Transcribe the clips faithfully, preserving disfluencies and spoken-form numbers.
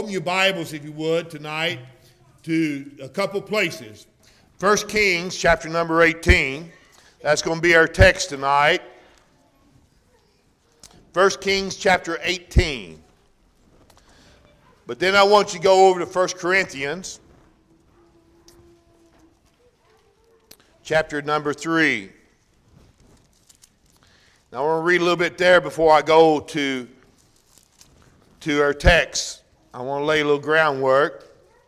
Open your Bibles, if you would, tonight to a couple places. First Kings, chapter number eighteen. That's going to be our text tonight. First Kings, chapter eighteen. But then I want you to go over to First Corinthians, chapter number three. Now I want to read a little bit there before I go to, to our text. I want to lay a little groundwork.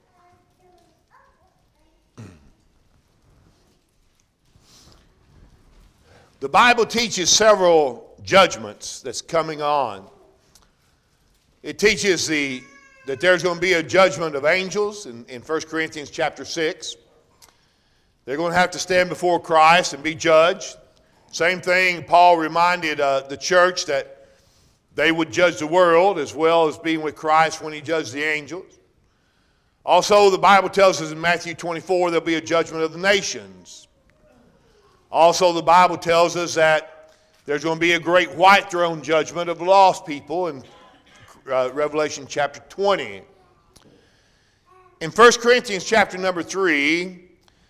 The Bible teaches several judgments that's coming on. It teaches the that there's going to be a judgment of angels in, in First Corinthians chapter six. They're going to have to stand before Christ and be judged. Same thing, Paul reminded uh, the church that they would judge the world as well as being with Christ when he judged the angels. Also, the Bible tells us in Matthew twenty-four there'll be a judgment of the nations. Also, the Bible tells us that there's going to be a great white throne judgment of lost people in uh, Revelation chapter twenty. In First Corinthians chapter number three,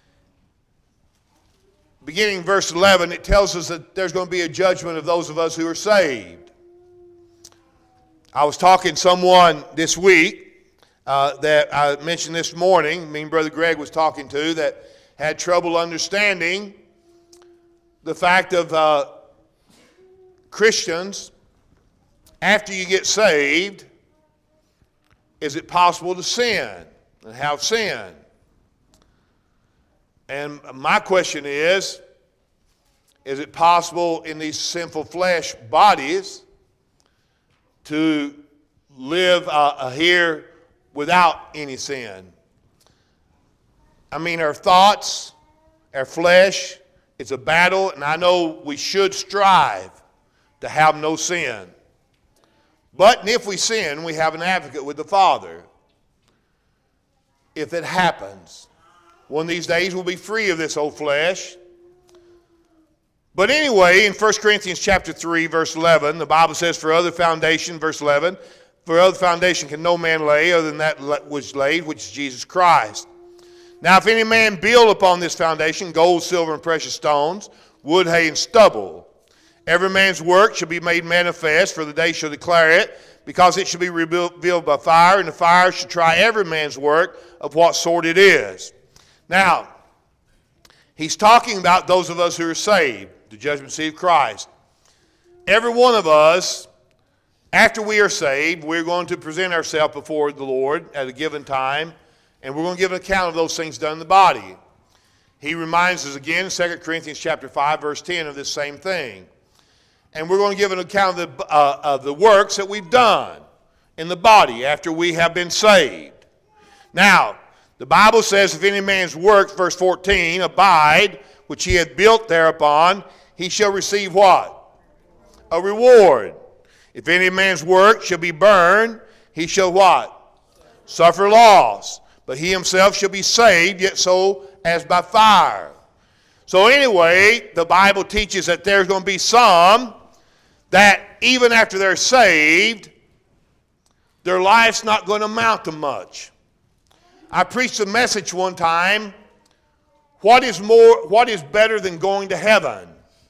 beginning verse eleven, it tells us that there's going to be a judgment of those of us who are saved. I was talking to someone this week uh, that I mentioned this morning, me and Brother Greg was talking to, that had trouble understanding the fact of uh, Christians, after you get saved, is it possible to sin and have sin? And my question is, is it possible in these sinful flesh bodies to live uh, here without any sin? I mean, our thoughts, our flesh, it's a battle, and I know we should strive to have no sin. But if we sin, we have an advocate with the Father. If it happens, one of these days we'll be free of this old flesh. But anyway, in First Corinthians chapter three, verse eleven, the Bible says, for other foundation, verse eleven, for other foundation can no man lay other than that which laid, which is Jesus Christ. Now if any man build upon this foundation gold, silver, and precious stones, wood, hay, and stubble, every man's work shall be made manifest, for the day shall declare it, because it shall be revealed by fire, and the fire shall try every man's work of what sort it is. Now, he's talking about those of us who are saved, the judgment seat of Christ. Every one of us, after we are saved, we're going to present ourselves before the Lord at a given time, and we're going to give an account of those things done in the body. He reminds us again in Second Corinthians chapter five, verse ten of this same thing. And we're going to give an account of the, uh, of the works that we've done in the body after we have been saved. Now, the Bible says, if any man's work, verse fourteen, abide, which he hath built thereupon, he shall receive what? A reward. If any man's work shall be burned, he shall what? Suffer loss. But he himself shall be saved, yet so as by fire. So anyway, the Bible teaches that there's going to be some that even after they're saved, their life's not going to amount to much. I preached a message one time, what is more, what is better than going to heaven?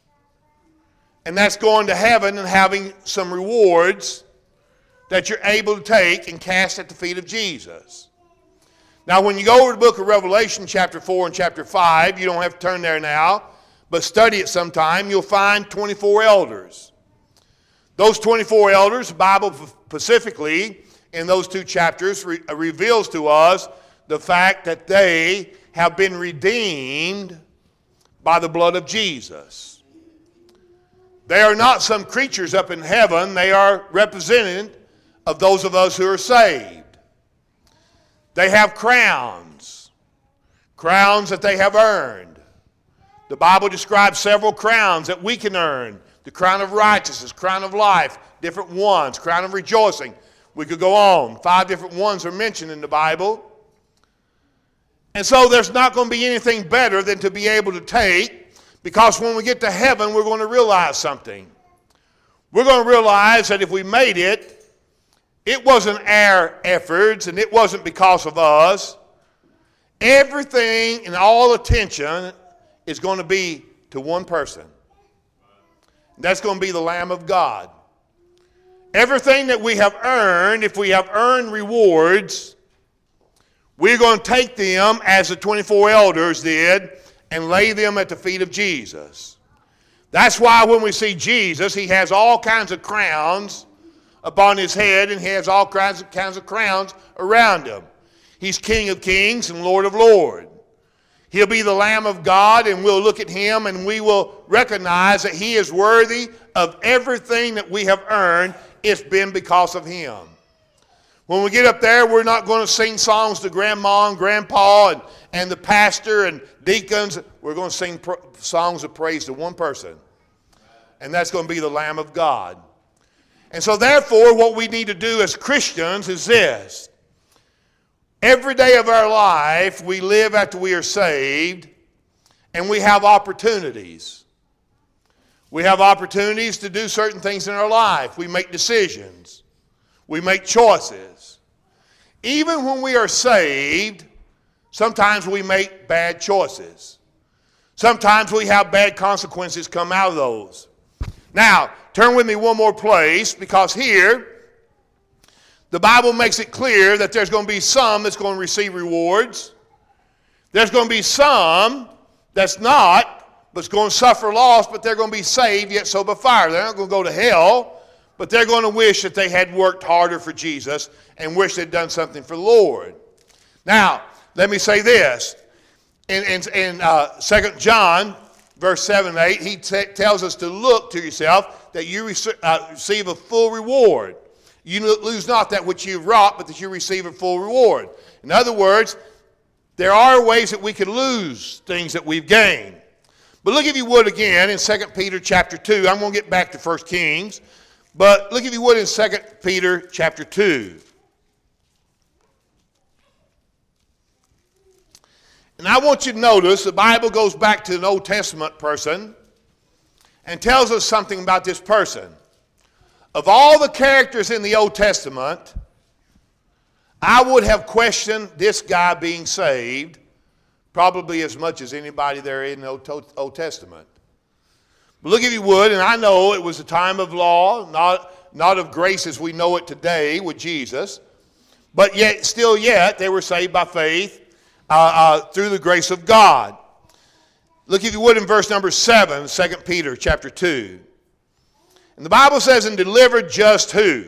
And that's going to heaven and having some rewards that you're able to take and cast at the feet of Jesus. Now when you go over the book of Revelation chapter four and chapter five, you don't have to turn there now, but study it sometime, you'll find twenty-four elders. Those twenty-four elders, the Bible specifically in those two chapters re- reveals to us the fact that they have been redeemed by the blood of Jesus. They are not some creatures up in heaven. They are representative of those of us who are saved. They have crowns, crowns that they have earned. The Bible describes several crowns that we can earn. The crown of righteousness, crown of life, different ones, crown of rejoicing. We could go on. Five different ones are mentioned in the Bible. And so there's not going to be anything better than to be able to take, because when we get to heaven, we're going to realize something. We're going to realize that if we made it, It wasn't our efforts, and it wasn't because of us. Everything and all attention is going to be to one person. That's going to be the Lamb of God. Everything that we have earned, if we have earned rewards, we're going to take them as the twenty-four elders did and lay them at the feet of Jesus. That's why when we see Jesus, he has all kinds of crowns upon his head, and he has all kinds of, kinds of crowns around him. He's King of Kings and Lord of Lords. He'll be the Lamb of God, and we'll look at him and we will recognize that he is worthy of everything that we have earned. It's been because of him. When we get up there, we're not going to sing songs to grandma and grandpa and, and the pastor and deacons. We're going to sing pr- songs of praise to one person, and that's going to be the Lamb of God. And so therefore, what we need to do as Christians is this. Every day of our life, we live after we are saved, and we have opportunities. We have opportunities to do certain things in our life. We make decisions. We make choices. Even when we are saved, sometimes we make bad choices. Sometimes we have bad consequences come out of those. Now, turn with me one more place, because here, the Bible makes it clear that there's going to be some that's going to receive rewards. There's going to be some that's not, but it's going to suffer loss, but they're going to be saved, yet so by fire. They're not going to go to hell, but they're going to wish that they had worked harder for Jesus and wish they'd done something for the Lord. Now, let me say this. In, in, in uh, Second John, verse seven and eight, he t- tells us to look to yourself that you rec- uh, receive a full reward. You lose not that which you've wrought, but that you receive a full reward. In other words, there are ways that we can lose things that we've gained. But look, if you would, again, in Second Peter chapter two. I'm going to get back to First Kings. But look, if you would, in Second Peter chapter two. And I want you to notice the Bible goes back to an Old Testament person and tells us something about this person. Of all the characters in the Old Testament, I would have questioned this guy being saved probably as much as anybody there in the Old Testament. But look, if you would, and I know it was a time of law, not, not of grace as we know it today with Jesus, but yet, still yet, they were saved by faith uh, uh, through the grace of God. Look, if you would, in verse number seven, Second Peter chapter two. And the Bible says, and delivered just who?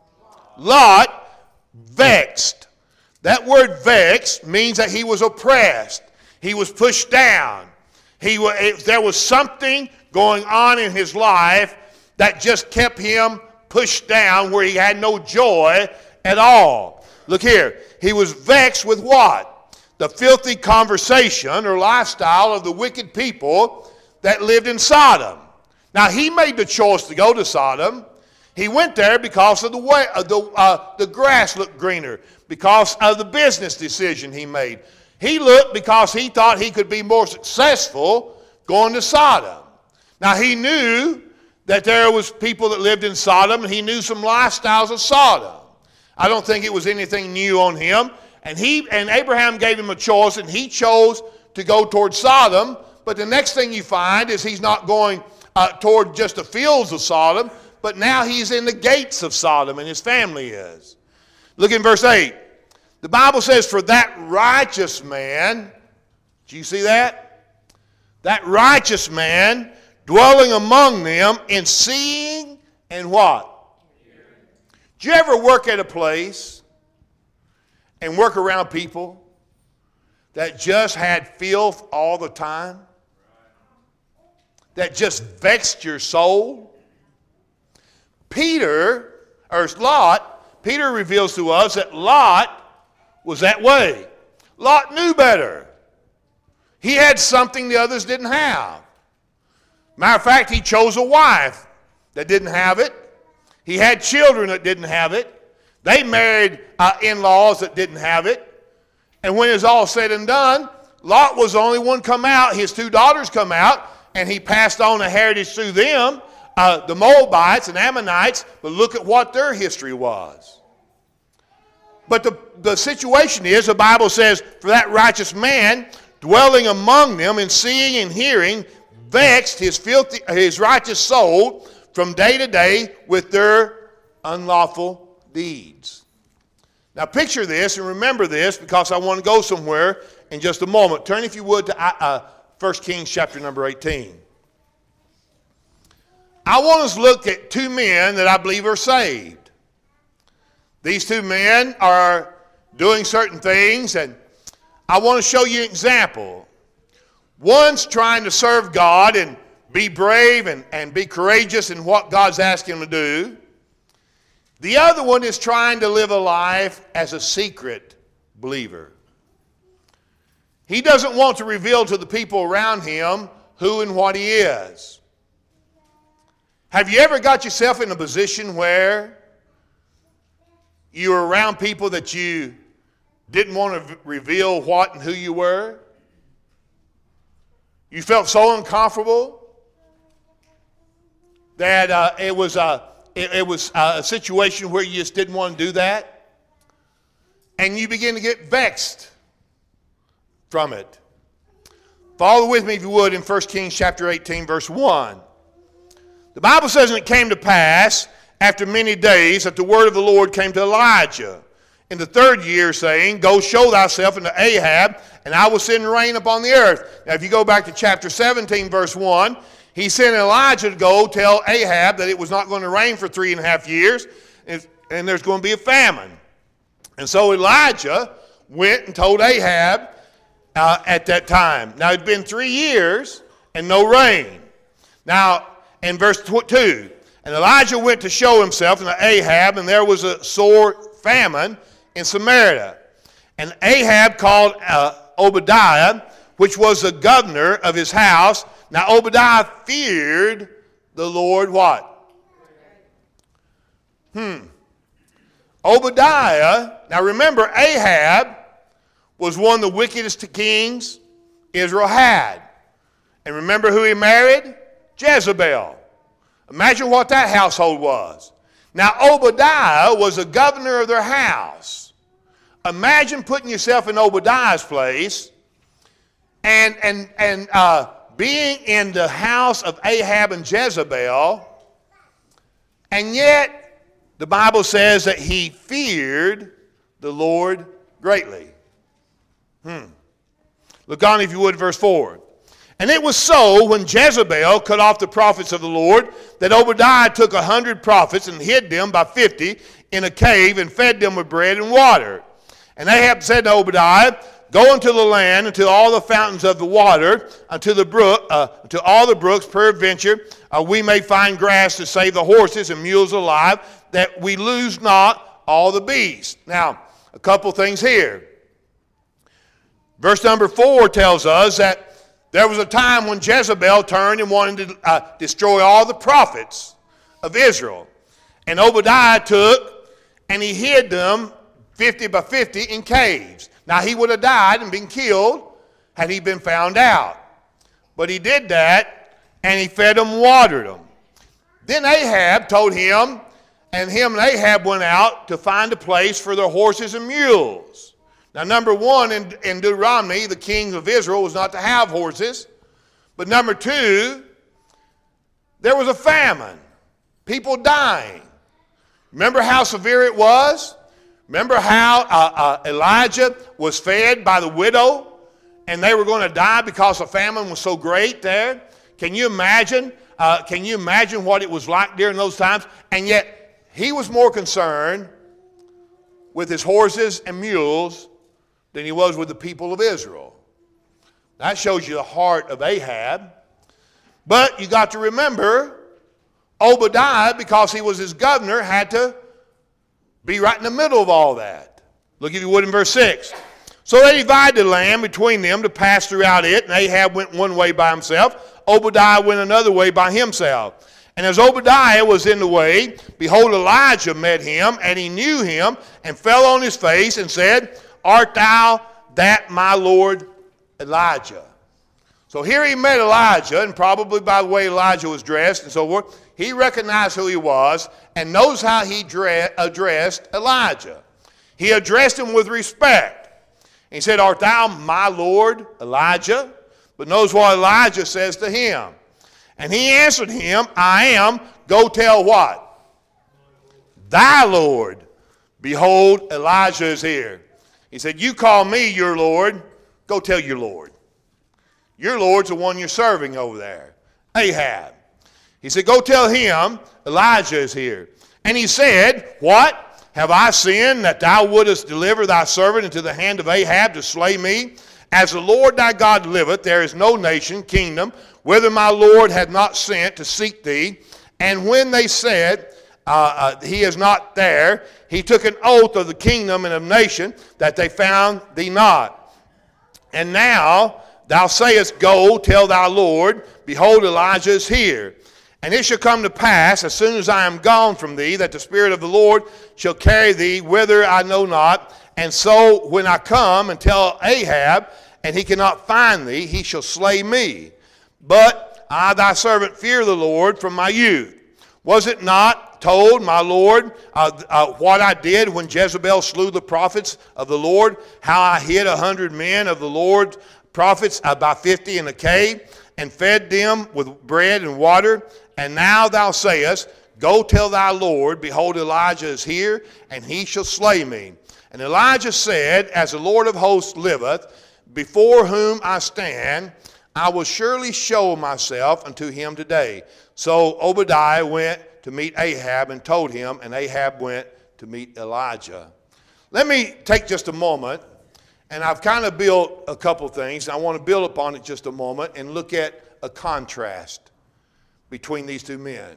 Lot, vexed. That word vexed means that he was oppressed. He was pushed down. He was, it, there was something going on in his life that just kept him pushed down, where he had no joy at all. Look here. He was vexed with what? The filthy conversation or lifestyle of the wicked people that lived in Sodom. Now, he made the choice to go to Sodom. He went there because of the way uh, the uh, the grass looked greener, because of the business decision he made. He looked because he thought he could be more successful going to Sodom. Now, he knew that there was people that lived in Sodom, and he knew some lifestyles of Sodom. I don't think it was anything new on him. And he and Abraham gave him a choice, and he chose to go toward Sodom. But the next thing you find is he's not going Uh, toward just the fields of Sodom, but now he's in the gates of Sodom, and his family is. Look in verse eight. The Bible says, for that righteous man, do you see that? That righteous man dwelling among them in seeing and what? Do you ever work at a place and work around people that just had filth all the time? That just vexed your soul? Peter, or Lot, Peter reveals to us that Lot was that way. Lot knew better. He had something the others didn't have. Matter of fact, he chose a wife that didn't have it. He had children that didn't have it. They married uh, in-laws that didn't have it. And when it's all said and done, Lot was the only one come out. His two daughters come out, and he passed on a heritage through them, uh, the Moabites and Ammonites, but look at what their history was. But the, the situation is, the Bible says, for that righteous man dwelling among them and seeing and hearing, vexed his filthy, his righteous soul from day to day with their unlawful deeds. Now picture this and remember this, because I want to go somewhere in just a moment. Turn, if you would, to uh, First Kings chapter number eighteen. I want us to look at two men that I believe are saved. These two men are doing certain things, and I want to show you an example. One's trying to serve God and be brave and, and be courageous in what God's asking him to do. The other one is trying to live a life as a secret believer. He doesn't want to reveal to the people around him who and what he is. Have you ever got yourself in a position where you were around people that you didn't want to reveal what and who you were? You felt so uncomfortable that uh, it was, a, it, it was a situation where you just didn't want to do that. And you begin to get vexed from it. Follow with me, if you would, in First Kings chapter eighteen, verse one. The Bible says, and it came to pass after many days that the word of the Lord came to Elijah in the third year, saying, Go show thyself unto Ahab, and I will send rain upon the earth. Now, if you go back to chapter seventeen, verse one, he sent Elijah to go tell Ahab that it was not going to rain for three and a half years, and, and there's going to be a famine. And so Elijah went and told Ahab uh, at that time. Now, it'd been three years and no rain. Now, in verse two, and Elijah went to show himself unto Ahab, and there was a sore famine in Samaria. And Ahab called uh, Obadiah, which was the governor of his house. Now Obadiah feared the Lord what? Hmm. Obadiah, now remember, Ahab was one of the wickedest kings Israel had. And remember who he married? Jezebel. Imagine what that household was. Now Obadiah was the governor of their house. Imagine putting yourself in Obadiah's place and, and, and uh, being in the house of Ahab and Jezebel, and yet the Bible says that he feared the Lord greatly. Hmm. Look on, if you would, verse four. And it was so, when Jezebel cut off the prophets of the Lord, that Obadiah took a hundred prophets and hid them by fifty in a cave and fed them with bread and water. And Ahab said to Obadiah, Go into the land, unto all the fountains of the water, unto the brook, uh, to all the brooks, peradventure, uh, we may find grass to save the horses and mules alive, that we lose not all the beasts. Now, a couple things here. Verse number four tells us that there was a time when Jezebel turned and wanted to uh, destroy all the prophets of Israel. And Obadiah took and he hid them fifty by fifty in caves. Now he would have died and been killed had he been found out. But he did that, and he fed them, watered them. Then Ahab told him, and him and Ahab went out to find a place for their horses and mules. Now, number one, in, in Deuteronomy, the king of Israel was not to have horses. But number two, there was a famine. People dying. Remember how severe it was? Remember how uh, uh, Elijah was fed by the widow, and they were going to die because the famine was so great there? Can you imagine? Uh, can you imagine what it was like during those times? And yet, he was more concerned with his horses and mules than he was with the people of Israel. That shows you the heart of Ahab. But you got to remember, Obadiah, because he was his governor, had to be right in the middle of all that. Look, if you would, in verse six. So they divided the land between them to pass throughout it, and Ahab went one way by himself. Obadiah went another way by himself. And as Obadiah was in the way, behold, Elijah met him, and he knew him, and fell on his face, and said, Art thou that my Lord Elijah? So here he met Elijah, and probably by the way Elijah was dressed and so forth, he recognized who he was and knows how he addressed Elijah. He he addressed him with respect. He said, art thou my Lord, Elijah? But notice what Elijah says to him. And he answered him, I am. Go tell what? Thy Lord. Behold, Elijah is here. He said, you call me your Lord. Go tell your Lord. Your Lord's the one you're serving over there, Ahab. He said, go tell him Elijah is here. And he said, what? Have I sinned that thou wouldest deliver thy servant into the hand of Ahab to slay me? As the Lord thy God liveth, there is no nation, kingdom, whither my Lord had not sent to seek thee. And when they said, uh, uh, he is not there, he took an oath of the kingdom and of nation that they found thee not. And now thou sayest, go, tell thy Lord, behold, Elijah is here. And it shall come to pass, as soon as I am gone from thee, that the Spirit of the Lord shall carry thee whither I know not. And so when I come and tell Ahab, and he cannot find thee, he shall slay me. But I, thy servant, fear the Lord from my youth. Was it not told, my Lord, uh, uh, what I did when Jezebel slew the prophets of the Lord, how I hid a hundred men of the Lord's prophets, uh, by fifty in a cave, and fed them with bread and water? And now thou sayest, go tell thy Lord, behold, Elijah is here, and he shall slay me. And Elijah said, as the Lord of hosts liveth, before whom I stand, I will surely show myself unto him today. So Obadiah went to meet Ahab and told him, and Ahab went to meet Elijah. Let me take just a moment, and I've kind of built a couple things. I want to build upon it just a moment and look at a contrast between these two men.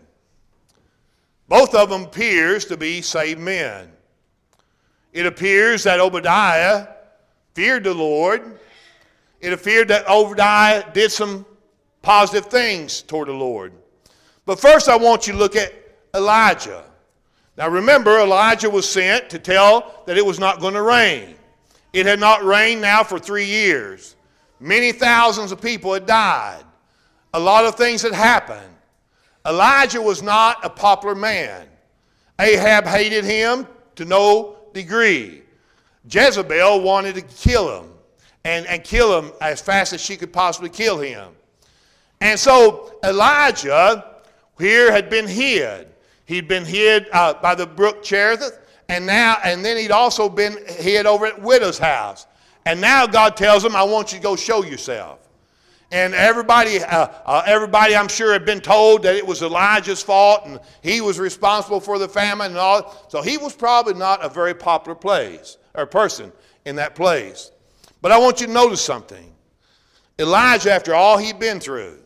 Both of them appears to be saved men. It appears that Obadiah feared the Lord. It appeared that Obadiah did some positive things toward the Lord. But first I want you to look at Elijah. Now remember, Elijah was sent to tell that it was not going to rain. It had not rained now for three years. Many thousands of people had died. A lot of things had happened. Elijah was not a popular man. Ahab hated him to no degree. Jezebel wanted to kill him and, and kill him as fast as she could possibly kill him. And so Elijah here had been hid. He'd been hid uh, by the brook Cherith, and now and then he'd also been hid over at widow's house. And now God tells him, I want you to go show yourself. And everybody, uh, uh, everybody, I'm sure, had been told that it was Elijah's fault and he was responsible for the famine and all. So he was probably not a very popular place or person in that place. But I want you to notice something. Elijah, after all he'd been through,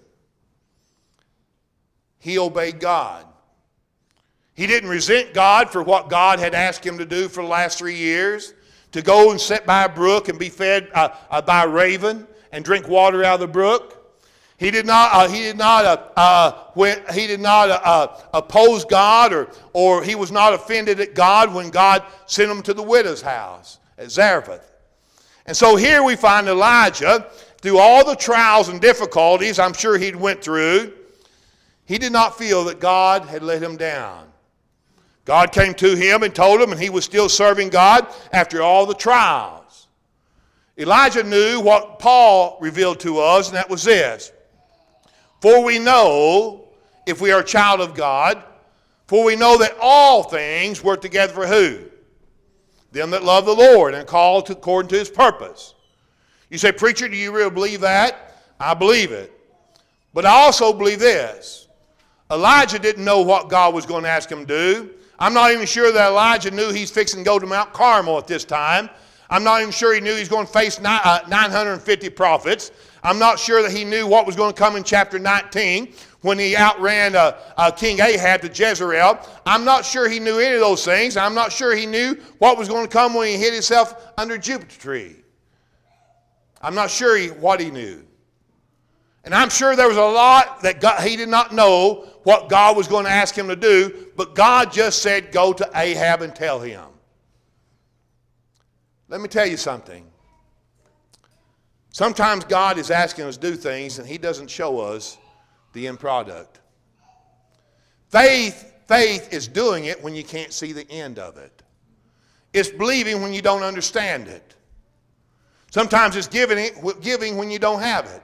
he obeyed God. He didn't resent God for what God had asked him to do for the last three years, to go and sit by a brook and be fed uh, uh, by a raven and drink water out of the brook. He did not. Uh, he did not. Uh, uh, when, he did not uh, uh, oppose God, or or he was not offended at God when God sent him to the widow's house at Zarephath. And so here we find Elijah, through all the trials and difficulties I'm sure he'd went through, he did not feel that God had let him down. God came to him and told him, and he was still serving God after all the trials. Elijah knew what Paul revealed to us, and that was this. For we know, if we are a child of God, for we know that all things work together for who? Them that love the Lord and called to, according to his purpose. You say, preacher, do you really believe that? I believe it. But I also believe this. Elijah didn't know what God was going to ask him to do. I'm not even sure that Elijah knew he's fixing to go to Mount Carmel at this time. I'm not even sure he knew he's going to face nine hundred fifty prophets. I'm not sure that he knew what was going to come in chapter nineteen when he outran uh, uh, King Ahab to Jezreel. I'm not sure he knew any of those things. I'm not sure he knew what was going to come when he hid himself under a Jupiter tree. I'm not sure he, what he knew. And I'm sure there was a lot that God, he did not know what God was going to ask him to do, but God just said, go to Ahab and tell him. Let me tell you something. Sometimes God is asking us to do things and he doesn't show us the end product. Faith, faith is doing it when you can't see the end of it. It's believing when you don't understand it. Sometimes it's giving it, giving when you don't have it.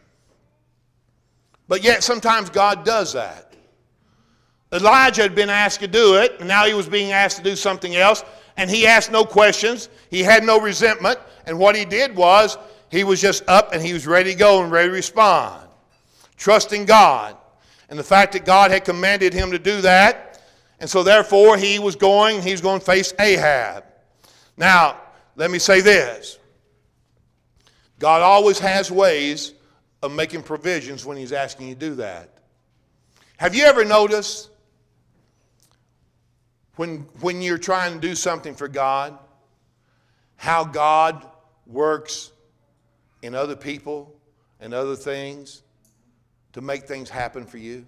But yet sometimes God does that. Elijah had been asked to do it, and now he was being asked to do something else, and he asked no questions. He had no resentment, and what he did was he was just up and he was ready to go and ready to respond, trusting God. And the fact that God had commanded him to do that, and so therefore he was going, he was going to face Ahab. Now, let me say this. God always has ways of making provisions when he's asking you to do that. Have you ever noticed when, when you're trying to do something for God, how God works in other people and other things to make things happen for you?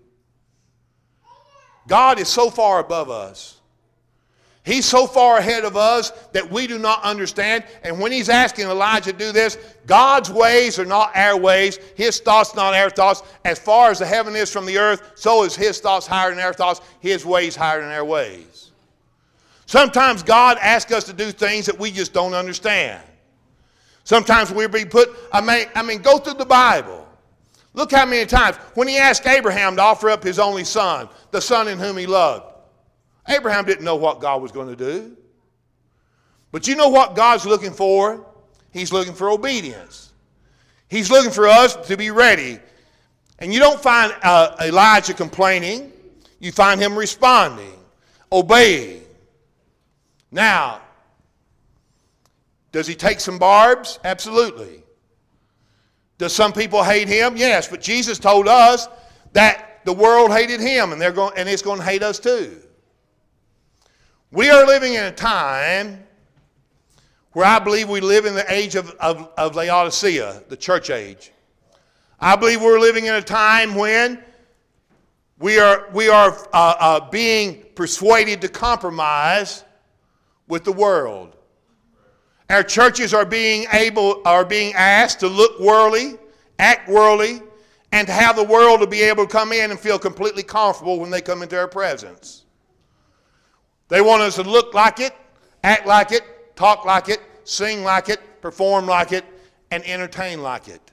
God is so far above us. He's so far ahead of us that we do not understand. And when he's asking Elijah to do this, God's ways are not our ways. His thoughts not our thoughts. As far as the heaven is from the earth, so is his thoughts higher than our thoughts. His ways higher than our ways. Sometimes God asks us to do things that we just don't understand. Sometimes we're being put, I mean, I mean, go through the Bible. Look how many times, when he asked Abraham to offer up his only son, the son in whom he loved, Abraham didn't know what God was going to do. But you know what God's looking for? He's looking for obedience. He's looking for us to be ready. And you don't find uh, Elijah complaining. You find him responding, obeying. Now, does he take some barbs? Absolutely. Does some people hate him? Yes, but Jesus told us that the world hated him, and they're going, and it's going to hate us too. We are living in a time where I believe we live in the age of, of, of Laodicea, the church age. I believe we're living in a time when we are, we are uh, uh, being persuaded to compromise with the world. Our churches are being able, are being asked to look worldly, act worldly, and to have the world to be able to come in and feel completely comfortable when they come into our presence. They want us to look like it, act like it, talk like it, sing like it, perform like it, and entertain like it.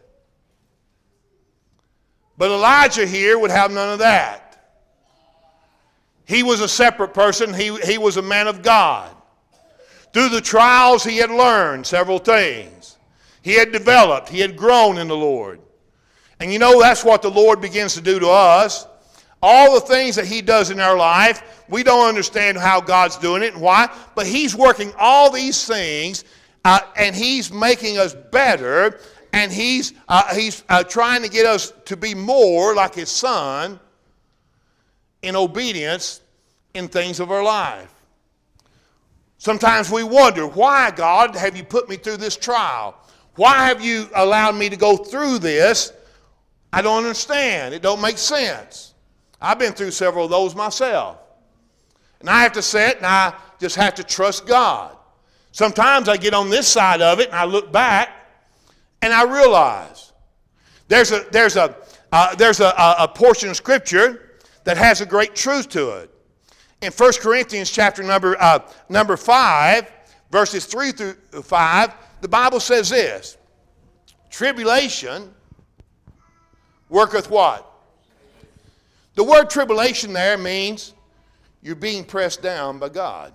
But Elijah here would have none of that. He was a separate person. He, he was a man of God. Through the trials, he had learned several things. He had developed. He had grown in the Lord. And you know, that's what the Lord begins to do to us. All the things that he does in our life, we don't understand how God's doing it and why, but he's working all these things, uh, and he's making us better, and he's, uh, he's uh, trying to get us to be more like his son in obedience in things of our life. Sometimes we wonder, why, God, have you put me through this trial? Why have you allowed me to go through this? I don't understand. It don't make sense. I've been through several of those myself. And I have to sit and I just have to trust God. Sometimes I get on this side of it and I look back and I realize there's a, there's a, uh, there's a, a portion of Scripture that has a great truth to it. In First Corinthians chapter number, uh, number five, verses three through five, the Bible says this: tribulation worketh what? The word tribulation there means you're being pressed down by God.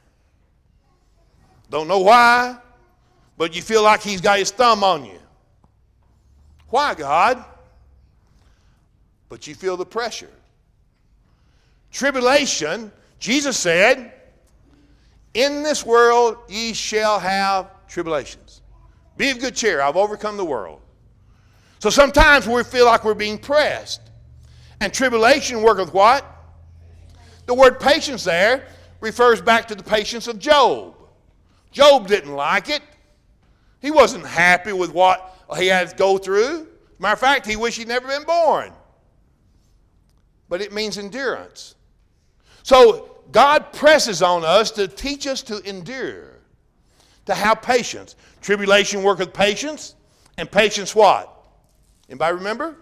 Don't know why, but you feel like he's got his thumb on you. Why, God? But you feel the pressure. Tribulation, Jesus said, in this world ye shall have tribulations. Be of good cheer, I've overcome the world. So sometimes we feel like we're being pressed. And tribulation worketh what? The word patience there refers back to the patience of Job. Job didn't like it. He wasn't happy with what he had to go through. Matter of fact, he wished he'd never been born. But it means endurance. So God presses on us to teach us to endure, to have patience. Tribulation worketh patience, and patience what? Anybody remember?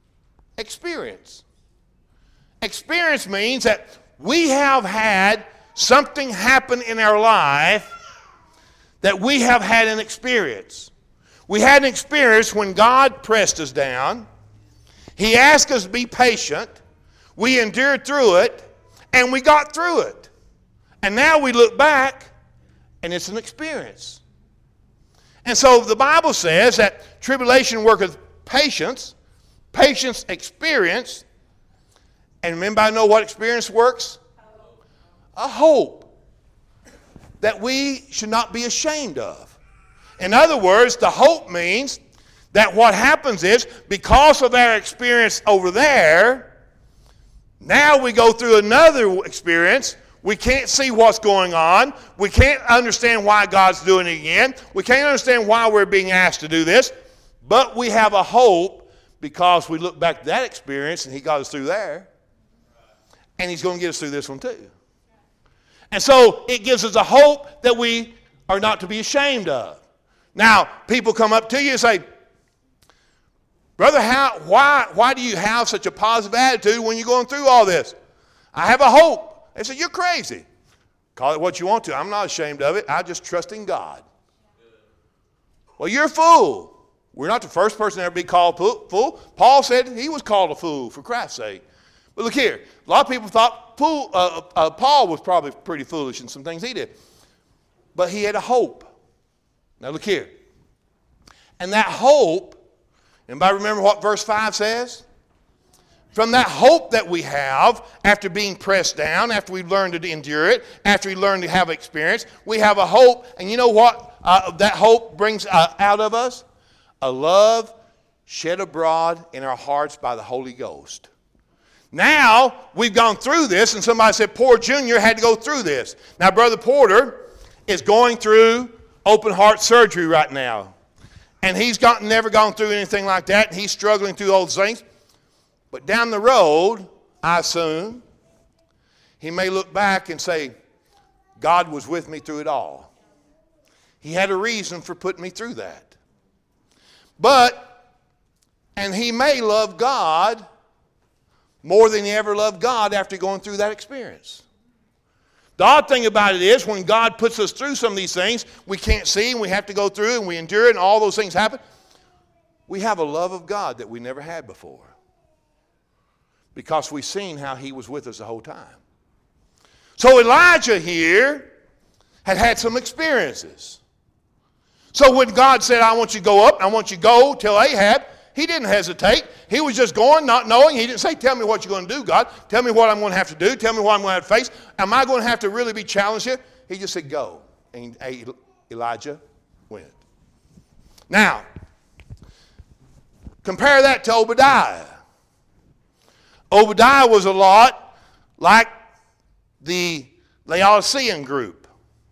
Experience. Experience means that we have had something happened in our life that we have had an experience. We had an experience when God pressed us down. He asked us to be patient. We endured through it, and we got through it. And now we look back, and it's an experience. And so the Bible says that tribulation worketh patience, patience experience, and remember, I know what experience works? A hope that we should not be ashamed of. In other words, the hope means that what happens is, because of our experience over there, now we go through another experience. We can't see what's going on. We can't understand why God's doing it again. We can't understand why we're being asked to do this. But we have a hope because we look back at that experience and He got us through there. And He's going to get us through this one too. And so it gives us a hope that we are not to be ashamed of. Now, people come up to you and say, brother, how, why, why do you have such a positive attitude when you're going through all this? I have a hope. They say, you're crazy. Call it what you want to. I'm not ashamed of it. I just trust in God. Well, you're a fool. We're not the first person to ever be called fool. Paul said he was called a fool for Christ's sake. But look here. A lot of people thought fool, uh, uh, Paul was probably pretty foolish in some things he did. But he had a hope. Now look here. And that hope, anybody remember what verse five says? From that hope that we have after being pressed down, after we've learned to endure it, after we learn to have experience, we have a hope. And you know what uh, that hope brings uh, out of us? A love shed abroad in our hearts by the Holy Ghost. Now, we've gone through this, and somebody said, poor Junior had to go through this. Now, Brother Porter is going through open heart surgery right now. And he's got, never gone through anything like that. He's struggling through all those things. But down the road, I assume, he may look back and say, God was with me through it all. He had a reason for putting me through that. But, and he may love God more than he ever loved God after going through that experience. The odd thing about it is when God puts us through some of these things we can't see and we have to go through and we endure it and all those things happen, we have a love of God that we never had before because we've seen how He was with us the whole time. So Elijah here had had some experiences. So when God said, I want you to go up, I want you to go tell Ahab, he didn't hesitate. He was just going, not knowing. He didn't say, tell me what you're going to do, God. Tell me what I'm going to have to do. Tell me what I'm going to have to face. Am I going to have to really be challenged here? He just said, go. And Elijah went. Now, compare that to Obadiah. Obadiah was a lot like the Laodicean group.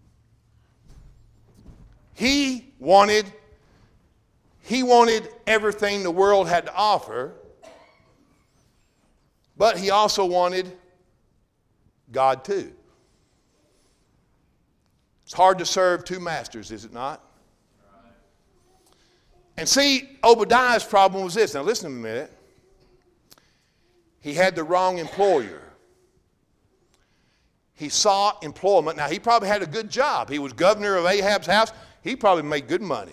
He wanted He wanted everything the world had to offer, but he also wanted God too. It's hard to serve two masters, is it not? And see, Obadiah's problem was this. Now listen to me a minute. He had the wrong employer. He sought employment. Now he probably had a good job. He was governor of Ahab's house. He probably made good money.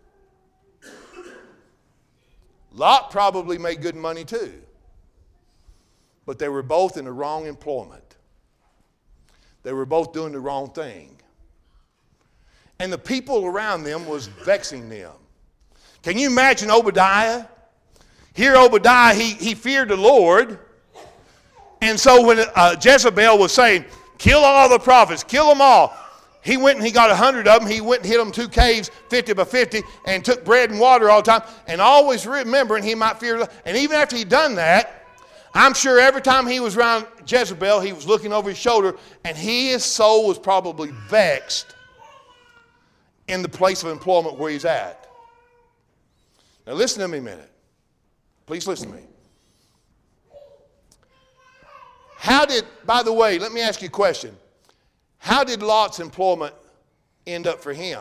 Lot probably made good money too. But they were both in the wrong employment. They were both doing the wrong thing. And the people around them was vexing them. Can you imagine Obadiah? Here Obadiah, he, he feared the Lord. And so when uh, Jezebel was saying, kill all the prophets, kill them all, he went and he got a hundred of them. He went and hid them two caves, fifty by fifty, and took bread and water all the time. And always remembering he might fear. And even after he'd done that, I'm sure every time he was around Jezebel, he was looking over his shoulder, and he, his soul was probably vexed in the place of employment where he's at. Now listen to me a minute. Please listen to me. How did, by the way, let me ask you a question. How did Lot's employment end up for him?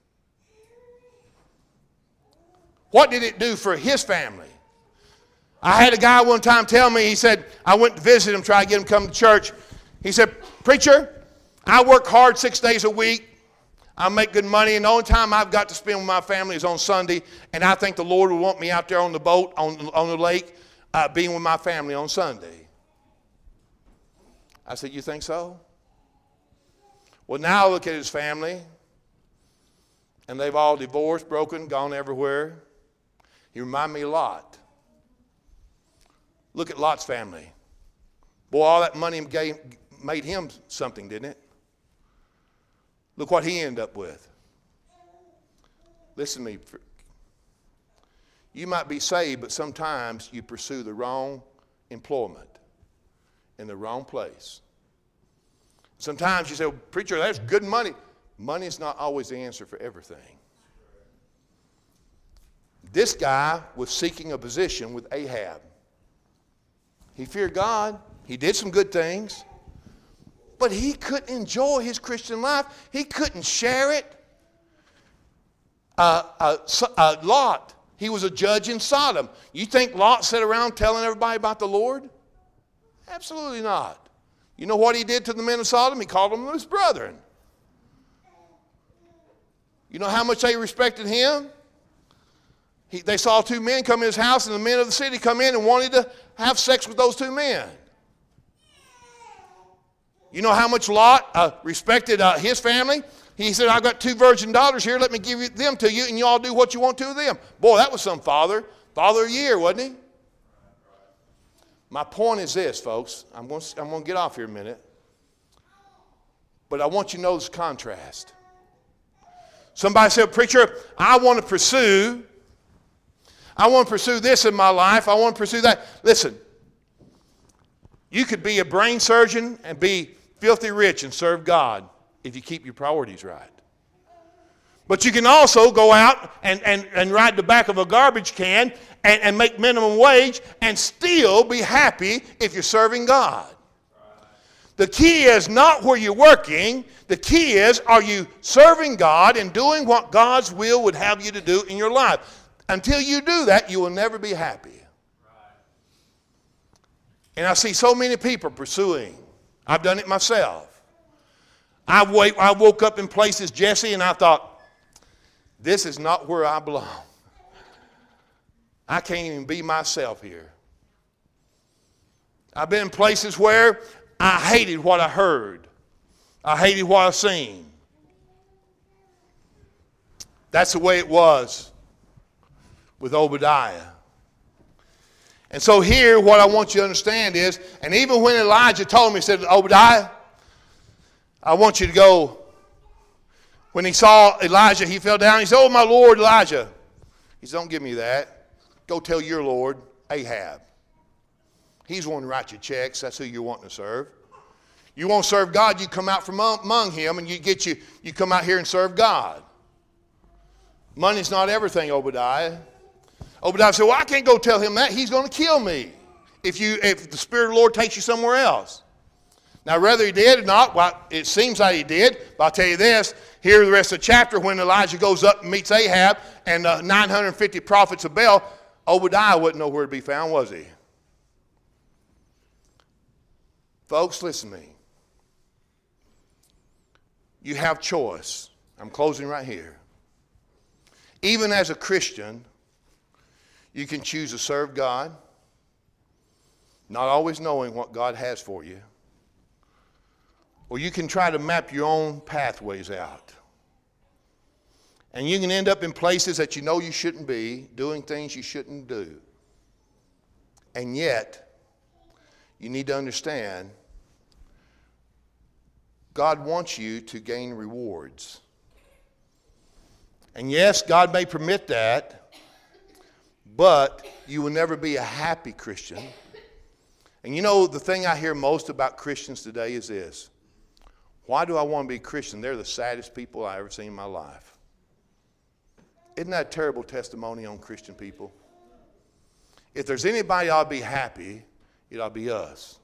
What did it do for his family? I had a guy one time tell me, he said, I went to visit him, try to get him to come to church. He said, preacher, I work hard six days a week. I make good money, and the only time I've got to spend with my family is on Sunday, and I think the Lord would want me out there on the boat, on, on the lake, uh, being with my family on Sunday. I said, you think so? Well, now I look at his family, and they've all divorced, broken, gone everywhere. He reminded me of Lot. Look at Lot's family. Boy, all that money gave, made him something, didn't it? Look what he ended up with. Listen to me. You might be saved, but sometimes you pursue the wrong employment in the wrong place. Sometimes you say, well, preacher, that's good money. Money is not always the answer for everything. This guy was seeking a position with Ahab. He feared God. He did some good things. But he couldn't enjoy his Christian life. He couldn't share it. Uh, uh, uh, Lot, he was a judge in Sodom. You think Lot sat around telling everybody about the Lord? Absolutely not. You know what he did to the men of Sodom? He called them his brethren. You know how much they respected him? He, they saw two men come in his house, and the men of the city come in and wanted to have sex with those two men. You know how much Lot uh, respected uh, his family? He said, I've got two virgin daughters here. Let me give you, them to you, and you all do what you want to with them. Boy, that was some father. Father of the year, wasn't he? My point is this, folks. I'm going to, I'm going to get off here a minute. But I want you to know this contrast. Somebody said, preacher, I want to pursue, I want to pursue this in my life. I want to pursue that. Listen, you could be a brain surgeon and be filthy rich and serve God if you keep your priorities right. But you can also go out and, and, and ride the back of a garbage can and, and make minimum wage and still be happy if you're serving God. The key is not where you're working. The key is, are you serving God and doing what God's will would have you to do in your life? Until you do that, you will never be happy. And I see so many people pursuing. I've done it myself. I, wait, I woke up in places, Jesse, and I thought, this is not where I belong. I can't even be myself here. I've been in places where I hated what I heard. I hated what I seen. That's the way it was with Obadiah. And so here, what I want you to understand is, and even when Elijah told me, he said, Obadiah, I want you to go. When he saw Elijah, he fell down. He said, oh, my Lord, Elijah. He said, don't give me that. Go tell your Lord, Ahab. He's one to write your checks. That's who you're wanting to serve. You want to serve God, you come out from among him, and you get you, you come out here and serve God. Money's not everything, Obadiah. Obadiah said, well, I can't go tell him that. He's going to kill me if you if the Spirit of the Lord takes you somewhere else. Now, whether he did or not, well, it seems like he did. But I'll tell you this. Here the rest of the chapter, when Elijah goes up and meets Ahab and uh, nine hundred fifty prophets of Baal, Obadiah wasn't nowhere to be found, was he? Folks, listen to me. You have choice. I'm closing right here. Even as a Christian, you can choose to serve God, not always knowing what God has for you. Or you can try to map your own pathways out. And you can end up in places that you know you shouldn't be, doing things you shouldn't do. And yet, you need to understand, God wants you to gain rewards. And yes, God may permit that, but you will never be a happy Christian. And you know, the thing I hear most about Christians today is this. Why do I want to be a Christian? They're the saddest people I've ever seen in my life. Isn't that a terrible testimony on Christian people? If there's anybody ought to be happy, it ought to be us.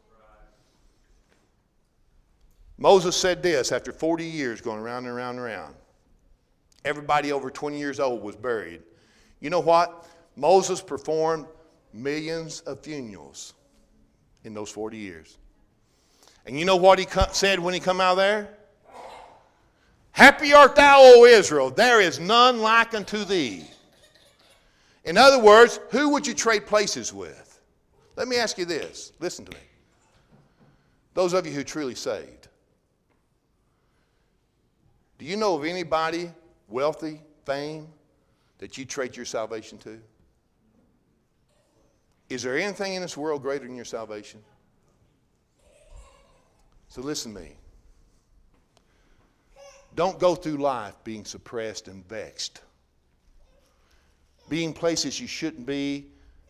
Moses said this after forty years going around and around and around. Everybody over twenty years old was buried. You know what? Moses performed millions of funerals in those forty years. And you know what he said when he come out of there? Happy art thou, O Israel, there is none like unto thee. In other words, who would you trade places with? Let me ask you this. Listen to me. Those of you who are truly saved, do you know of anybody, wealthy, fame, that you trade your salvation to? Is there anything in this world greater than your salvation? So listen to me. Don't go through life being suppressed and vexed, being places you shouldn't be,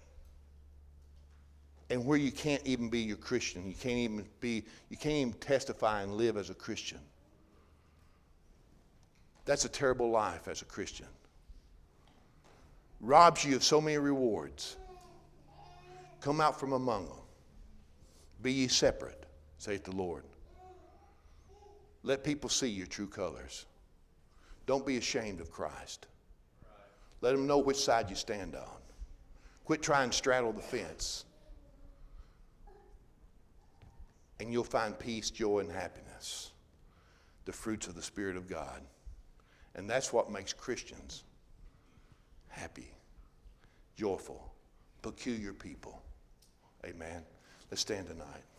and where you can't even be your Christian. You can't even be, you can't even testify and live as a Christian. That's a terrible life as a Christian. Robs you of so many rewards. Come out from among them. Be ye separate, saith the Lord. Let people see your true colors. Don't be ashamed of Christ. Let them know which side you stand on. Quit trying to straddle the fence. And you'll find peace, joy, and happiness. The fruits of the Spirit of God. And that's what makes Christians happy, joyful, peculiar people. Amen. Let's stand tonight.